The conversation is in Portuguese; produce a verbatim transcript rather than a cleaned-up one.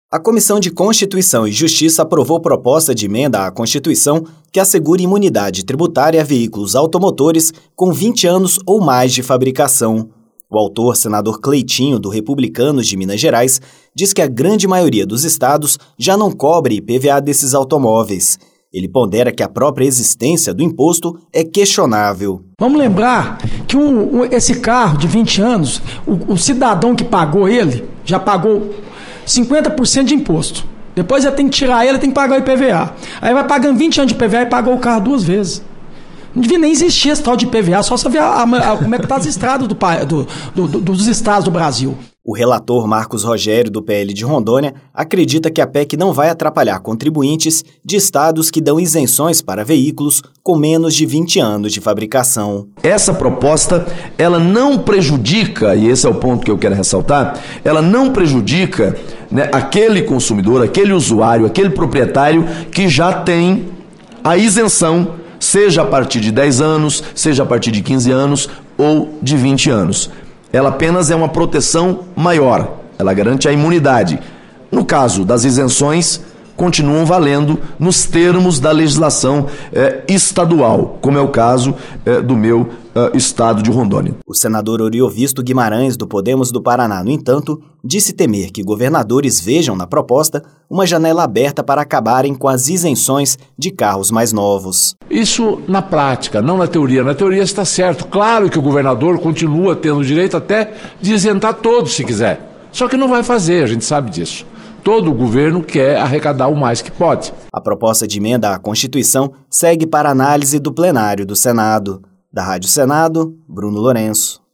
A Comissão de Constituição e Justiça aprovou proposta de emenda à Constituição que assegura imunidade tributária a veículos automotores com vinte anos ou mais de fabricação. O autor, senador Cleitinho, do Republicanos de Minas Gerais, diz que a grande maioria dos estados já não cobre I P V A desses automóveis. Ele pondera que a própria existência do imposto é questionável. Vamos lembrar que o, o, esse carro de vinte anos, o, o cidadão que pagou ele, já pagou cinquenta por cento de imposto. Depois ele tem que tirar ele, tem que pagar o I P V A. Aí vai pagando vinte anos de I P V A e pagou o carro duas vezes. Não devia nem existir esse tal de I P V A, só saber a, a, a, como é que está as estradas do, do, do, dos estados do Brasil. O relator Marcos Rogério, do P L de Rondônia, acredita que a P E C não vai atrapalhar contribuintes de estados que dão isenções para veículos com menos de vinte anos de fabricação. Essa proposta, ela não prejudica, e esse é o ponto que eu quero ressaltar, ela não prejudica, né, aquele consumidor, aquele usuário, aquele proprietário que já tem a isenção, seja a partir de dez anos, seja a partir de quinze anos ou de vinte anos. Ela apenas é uma proteção maior, ela garante a imunidade. No caso das isenções, continuam valendo nos termos da legislação eh, estadual, como é o caso eh, do meu eh, estado de Rondônia. O senador Oriovisto Guimarães, do Podemos do Paraná, no entanto, disse temer que governadores vejam na proposta uma janela aberta para acabarem com as isenções de carros mais novos. Isso na prática, não na teoria. Na teoria está certo. Claro que o governador continua tendo o direito até de isentar todos, se quiser. Só que não vai fazer, a gente sabe disso. Todo o governo quer arrecadar o mais que pode. A proposta de emenda à Constituição segue para análise do plenário do Senado. Da Rádio Senado, Bruno Lourenço.